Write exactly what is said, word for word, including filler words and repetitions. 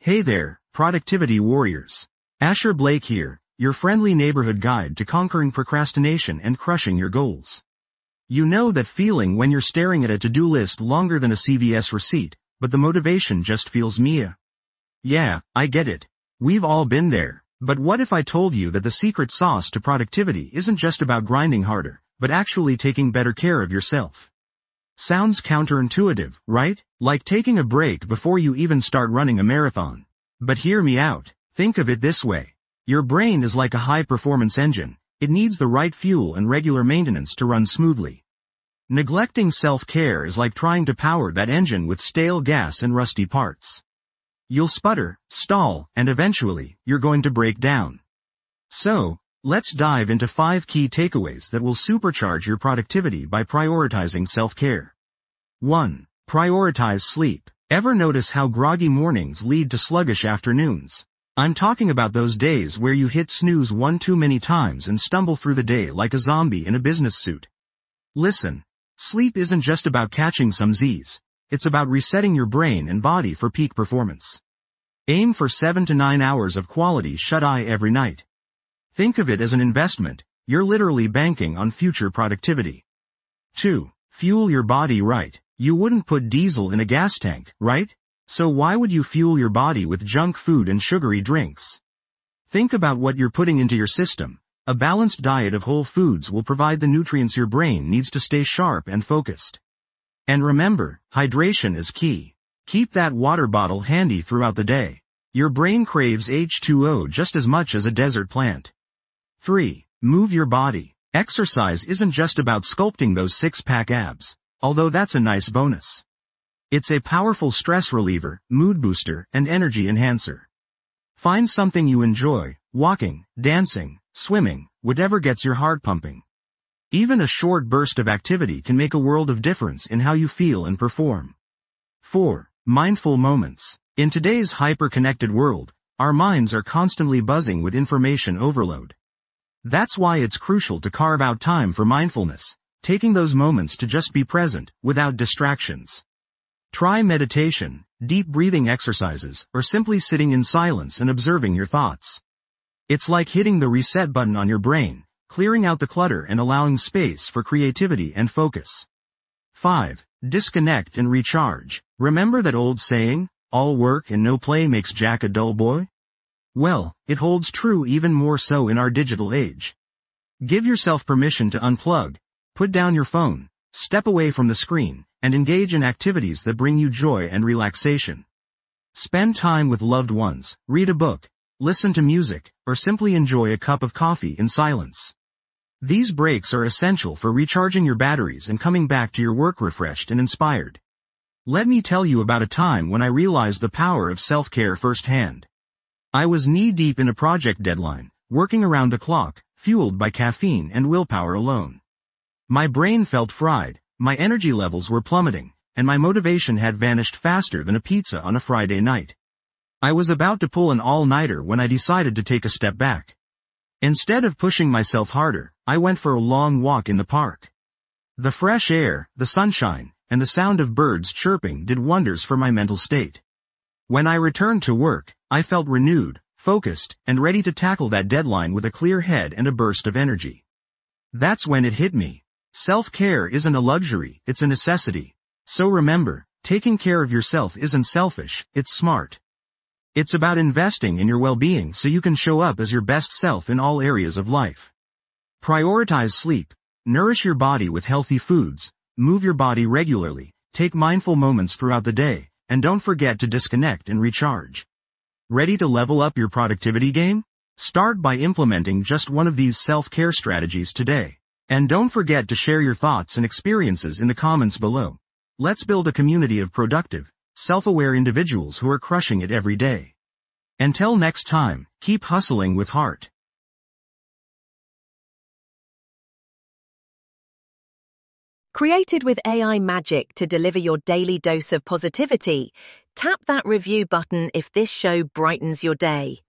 Hey there, productivity warriors. Asher Blake here, your friendly neighborhood guide to conquering procrastination and crushing your goals. You know that feeling when you're staring at a to-do list longer than a C V S receipt, but the motivation just feels meh. Yeah, I get it. We've all been there. But what if I told you that the secret sauce to productivity isn't just about grinding harder, but actually taking better care of yourself? Sounds counterintuitive, right? Like taking a break before you even start running a marathon. But hear me out. Think of it this way. Your brain is like a high-performance engine. It needs the right fuel and regular maintenance to run smoothly. Neglecting self-care is like trying to power that engine with stale gas and rusty parts. You'll sputter, stall, and eventually, you're going to break down. So, let's dive into five key takeaways that will supercharge your productivity by prioritizing self-care. one. Prioritize sleep. Ever notice how groggy mornings lead to sluggish afternoons? I'm talking about those days where you hit snooze one too many times and stumble through the day like a zombie in a business suit. Listen, sleep isn't just about catching some Z's. It's about resetting your brain and body for peak performance. Aim for seven to nine hours of quality shut-eye every night. Think of it as an investment. You're literally banking on future productivity. two. Fuel your body right. You wouldn't put diesel in a gas tank, right? So why would you fuel your body with junk food and sugary drinks? Think about what you're putting into your system. A balanced diet of whole foods will provide the nutrients your brain needs to stay sharp and focused. And remember, hydration is key. Keep that water bottle handy throughout the day. Your brain craves H two O just as much as a desert plant. three. Move your body. Exercise isn't just about sculpting those six-pack abs, although that's a nice bonus. It's a powerful stress reliever, mood booster, and energy enhancer. Find something you enjoy, walking, dancing, swimming, whatever gets your heart pumping. Even a short burst of activity can make a world of difference in how you feel and perform. four. Mindful moments. In today's hyper-connected world, our minds are constantly buzzing with information overload. That's why it's crucial to carve out time for mindfulness, taking those moments to just be present, without distractions. Try meditation, deep breathing exercises, or simply sitting in silence and observing your thoughts. It's like hitting the reset button on your brain, clearing out the clutter and allowing space for creativity and focus. five. Disconnect and recharge. Remember that old saying, all work and no play makes Jack a dull boy? Well, it holds true even more so in our digital age. Give yourself permission to unplug, put down your phone, step away from the screen, and engage in activities that bring you joy and relaxation. Spend time with loved ones, read a book, listen to music, or simply enjoy a cup of coffee in silence. These breaks are essential for recharging your batteries and coming back to your work refreshed and inspired. Let me tell you about a time when I realized the power of self-care firsthand. I was knee-deep in a project deadline, working around the clock, fueled by caffeine and willpower alone. My brain felt fried, my energy levels were plummeting, and my motivation had vanished faster than a pizza on a Friday night. I was about to pull an all-nighter when I decided to take a step back. Instead of pushing myself harder, I went for a long walk in the park. The fresh air, the sunshine, and the sound of birds chirping did wonders for my mental state. When I returned to work, I felt renewed, focused, and ready to tackle that deadline with a clear head and a burst of energy. That's when it hit me. Self-care isn't a luxury, it's a necessity. So remember, taking care of yourself isn't selfish, it's smart. It's about investing in your well-being so you can show up as your best self in all areas of life. Prioritize sleep, nourish your body with healthy foods, move your body regularly, take mindful moments throughout the day, and don't forget to disconnect and recharge. Ready to level up your productivity game? Start by implementing just one of these self-care strategies today. And don't forget to share your thoughts and experiences in the comments below. Let's build a community of productive, self-aware individuals who are crushing it every day. Until next time, keep hustling with heart. Created with A I magic to deliver your daily dose of positivity, tap that review button if this show brightens your day.